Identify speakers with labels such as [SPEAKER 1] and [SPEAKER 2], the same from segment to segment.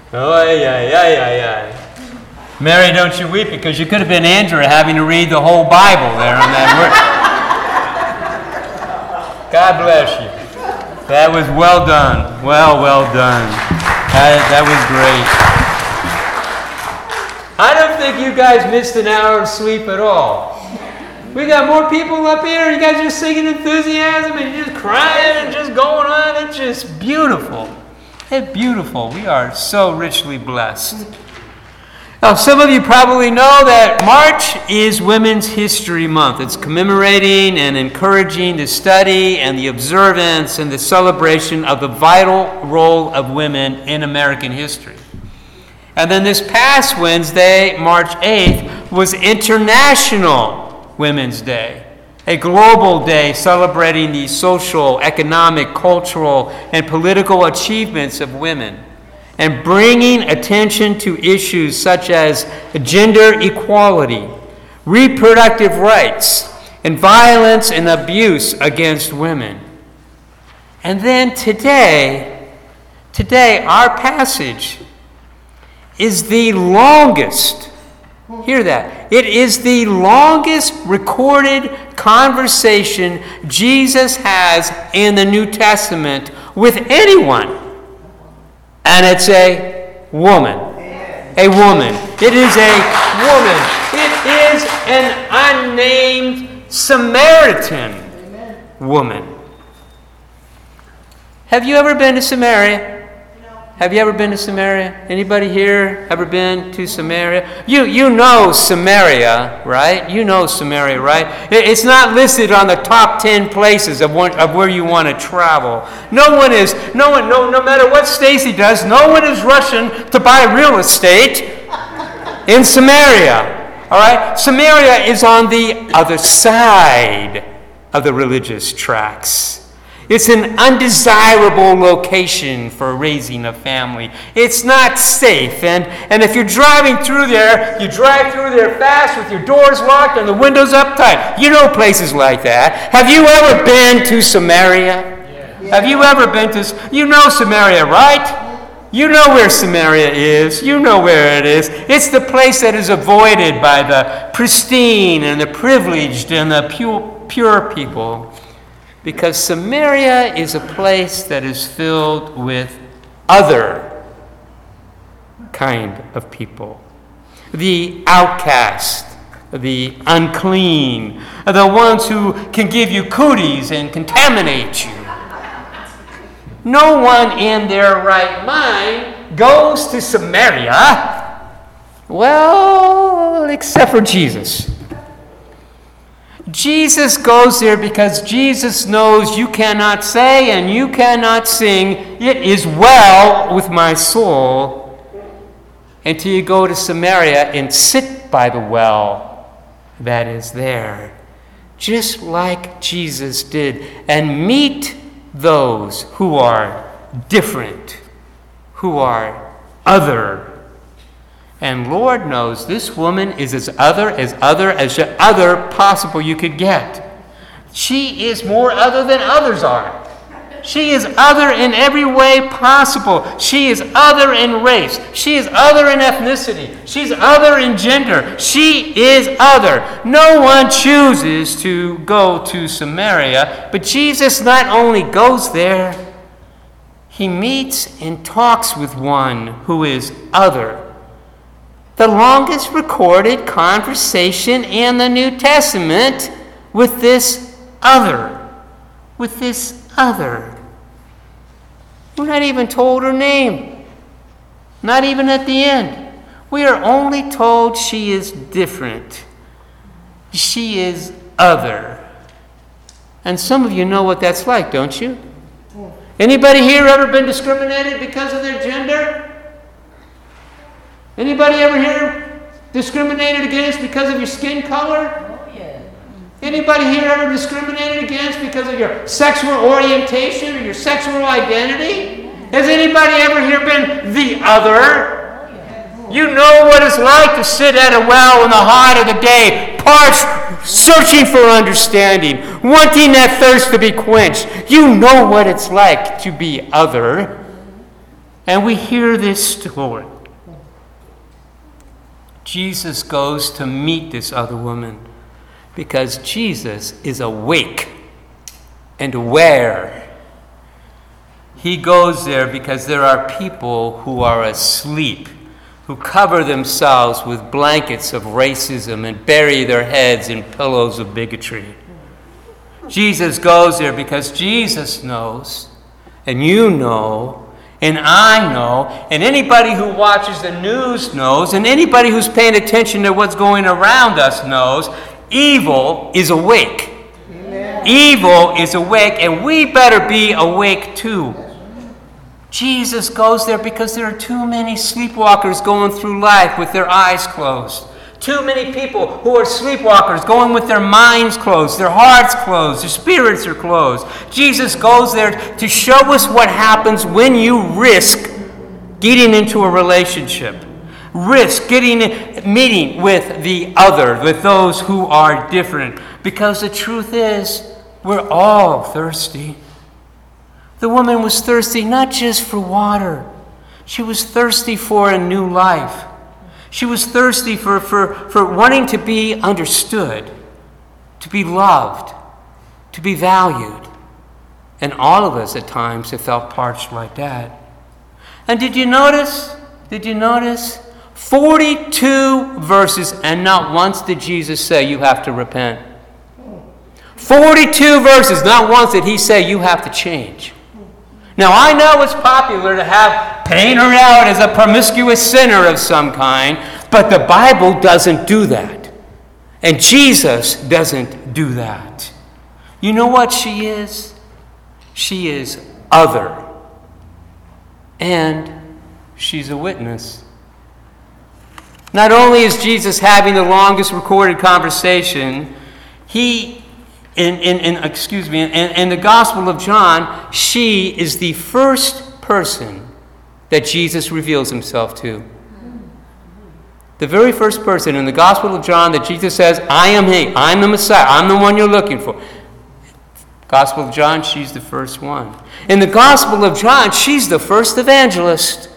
[SPEAKER 1] Oh, yeah. Mary, don't you weep, because you could have been Andrew having to read the whole Bible there on that word. God bless you. That was well done. Well done. That was great. I don't think you guys missed an hour of sleep at all. We got more people up here. You guys are just singing enthusiasm and just crying and just going on. It's just beautiful. It's beautiful. We are so richly blessed. Now, some of you probably know that March is Women's History Month. It's commemorating and encouraging the study and the observance and the celebration of the vital role of women in American history. And then this past Wednesday, March 8th, was International Women's Day, a global day celebrating the social, economic, cultural, and political achievements of women, and bringing attention to issues such as gender equality, reproductive rights, and violence and abuse against women. And then today, our passage is the longest. Hear that. It is the longest recorded conversation Jesus has in the New Testament with anyone. And it's a woman. A woman. It is a woman. It is an unnamed Samaritan woman. Have you ever been to Samaria? Have you ever been to Samaria? Anybody here ever been to Samaria? You know Samaria, right? You know Samaria, right? It's not listed on the top 10 places of where you want to travel. No matter what Stacy does, no one is rushing to buy real estate in Samaria. All right? Samaria is on the other side of the religious tracks. It's an undesirable location for raising a family. It's not safe. And if you're driving through there, you drive through there fast with your doors locked and the windows up tight. You know places like that. Have you ever been to Samaria? Yeah. Have you ever been to... You know Samaria, right? You know where Samaria is. You know where it is. It's the place that is avoided by the pristine and the privileged and the pure people. Because Samaria is a place that is filled with other kind of people. The outcast, the unclean, the ones who can give you cooties and contaminate you. No one in their right mind goes to Samaria, well, except for Jesus. Jesus goes there because Jesus knows you cannot say and you cannot sing, "It is well with my soul," until you go to Samaria and sit by the well that is there, just like Jesus did, and meet those who are different, who are other. And Lord knows this woman is as other possible you could get. She is more other than others are. She is other in every way possible. She is other in race. She is other in ethnicity. She's other in gender. She is other. No one chooses to go to Samaria, but Jesus not only goes there, he meets and talks with one who is other. The longest recorded conversation in the New Testament with this other. With this other. We're not even told her name. Not even at the end. We are only told she is different. She is other. And some of you know what that's like, don't you? Anybody here ever been discriminated because of their gender? Anybody ever here discriminated against because of your skin color?
[SPEAKER 2] Oh, yeah.
[SPEAKER 1] Anybody here ever discriminated against because of your sexual orientation or your sexual identity? Has anybody ever here been the other?
[SPEAKER 2] Oh, yeah.
[SPEAKER 1] You know what it's like to sit at a well in the heart of the day, parched, searching for understanding, wanting that thirst to be quenched. You know what it's like to be other. And we hear this story. Jesus goes to meet this other woman because Jesus is awake and aware. He goes there because there are people who are asleep, who cover themselves with blankets of racism and bury their heads in pillows of bigotry. Jesus goes there because Jesus knows, and you know, and I know, and anybody who watches the news knows, and anybody who's paying attention to what's going around us knows, evil is awake. Amen. Evil is awake, and we better be awake too. Jesus goes there because there are too many sleepwalkers going through life with their eyes closed. Too many people who are sleepwalkers going with their minds closed, their hearts closed, their spirits are closed. Jesus goes there to show us what happens when you risk getting into a relationship. Risk meeting with the other, with those who are different. Because the truth is, we're all thirsty. The woman was thirsty not just for water. She was thirsty for a new life. She was thirsty for wanting to be understood, to be loved, to be valued. And all of us at times have felt parched like that. And did you notice? 42 verses, and not once did Jesus say you have to repent. 42 verses, not once did he say you have to change. Now, I know it's popular to paint her out as a promiscuous sinner of some kind, but the Bible doesn't do that. And Jesus doesn't do that. You know what she is? She is other. And she's a witness. Not only is Jesus having the longest recorded conversation, in the Gospel of John, she is the first person that Jesus reveals himself to. The very first person in the Gospel of John that Jesus says, I am he, I'm the Messiah, I'm the one you're looking for. Gospel of John, she's the first one. In the Gospel of John, she's the first evangelist.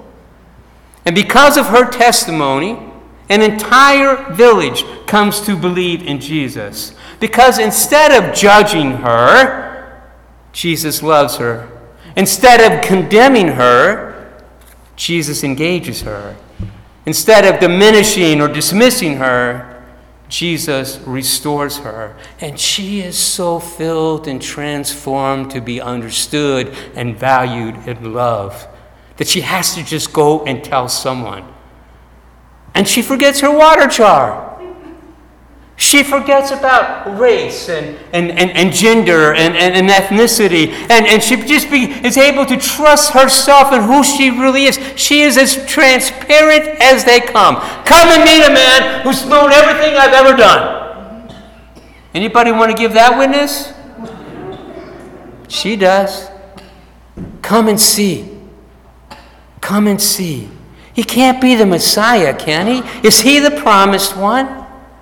[SPEAKER 1] And because of her testimony, an entire village comes to believe in Jesus. Because instead of judging her, Jesus loves her. Instead of condemning her, Jesus engages her. Instead of diminishing or dismissing her, Jesus restores her. And she is so filled and transformed to be understood and valued and loved that she has to just go and tell someone. And she forgets her water jar. She forgets about race and gender and ethnicity. And she just is able to trust herself and who she really is. She is as transparent as they come. Come and meet a man who's known everything I've ever done. Anybody want to give that witness? She does. Come and see. Come and see. He can't be the Messiah, can he? Is he the promised one?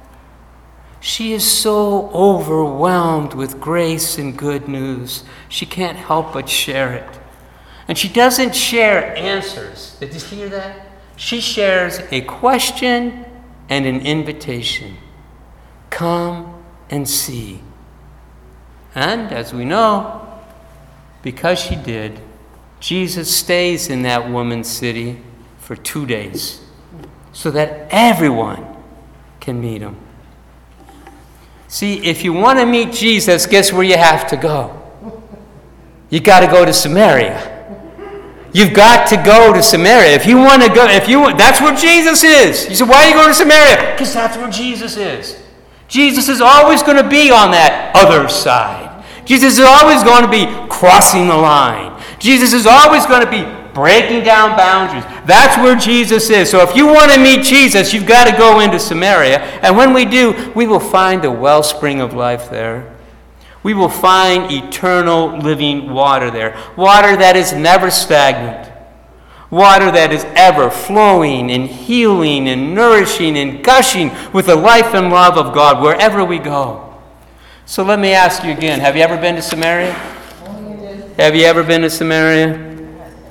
[SPEAKER 1] She is so overwhelmed with grace and good news. She can't help but share it. And she doesn't share answers. Did you hear that? She shares a question and an invitation. Come and see. And as we know, because she did, Jesus stays in that woman's city for 2 days so that everyone can meet him. See, if you want to meet Jesus, guess where you have to go? You got to go to Samaria. You've got to go to Samaria. If you want to go, that's where Jesus is. You say, why are you going to Samaria? Because that's where Jesus is. Jesus is always going to be on that other side. Jesus is always going to be crossing the line. Jesus is always going to be breaking down boundaries. That's where Jesus is. So if you want to meet Jesus, you've got to go into Samaria. And when we do, we will find the wellspring of life there. We will find eternal living water there. Water that is never stagnant. Water that is ever flowing and healing and nourishing and gushing with the life and love of God wherever we go. So let me ask you again, have you ever been to Samaria? Have you ever been to Samaria?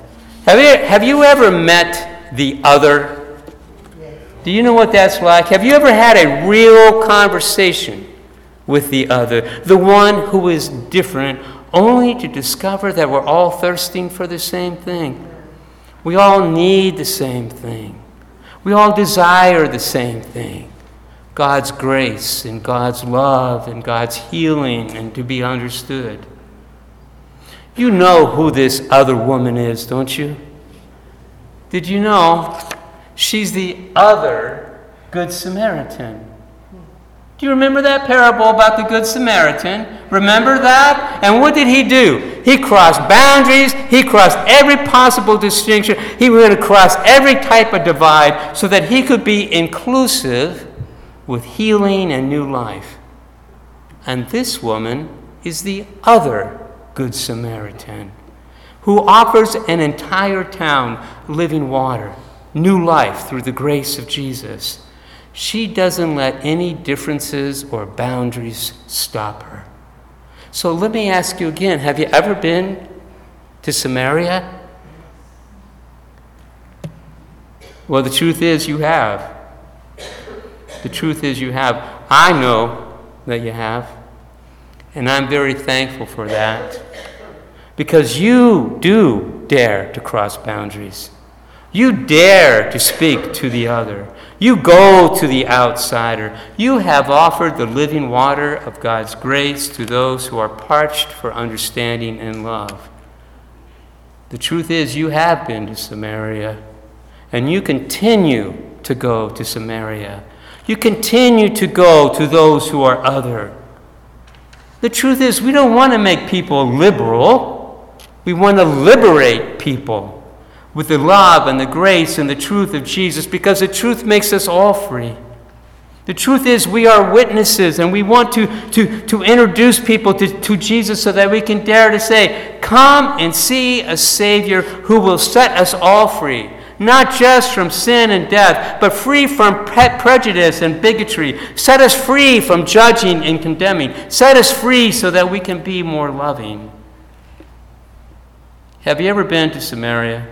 [SPEAKER 1] Have you ever met the other? Do you know what that's like? Have you ever had a real conversation with the other, the one who is different, only to discover that we're all thirsting for the same thing? We all need the same thing. We all desire the same thing. God's grace and God's love and God's healing and to be understood. You know who this other woman is, don't you? Did you know she's the other Good Samaritan? Do you remember that parable about the Good Samaritan? Remember that? And what did he do? He crossed boundaries. He crossed every possible distinction. He went across every type of divide so that he could be inclusive with healing and new life. And this woman is the other Good Samaritan who offers an entire town living water, new life through the grace of Jesus. She doesn't let any differences or boundaries stop her. So let me ask you again, have you ever been to Samaria? Well, the truth is you have. The truth is you have. I know that you have. And I'm very thankful for that. Because you do dare to cross boundaries. You dare to speak to the other. You go to the outsider. You have offered the living water of God's grace to those who are parched for understanding and love. The truth is you have been to Samaria, and you continue to go to Samaria. You continue to go to those who are other. The truth is we don't want to make people liberal. We want to liberate people with the love and the grace and the truth of Jesus, because the truth makes us all free. The truth is we are witnesses, and we want to introduce people to Jesus so that we can dare to say, come and see a Savior who will set us all free, not just from sin and death, but free from prejudice and bigotry. Set us free from judging and condemning. Set us free so that we can be more loving. Have you ever been to Samaria?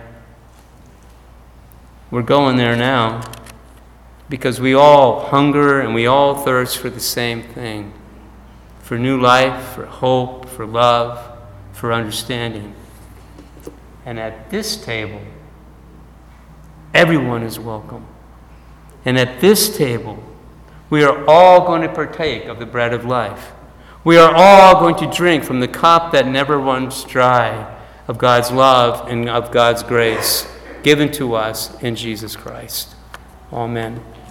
[SPEAKER 1] We're going there now because we all hunger and we all thirst for the same thing. For new life, for hope, for love, for understanding. And at this table, everyone is welcome. And at this table, we are all going to partake of the bread of life. We are all going to drink from the cup that never runs dry of God's love and of God's grace given to us in Jesus Christ. Amen.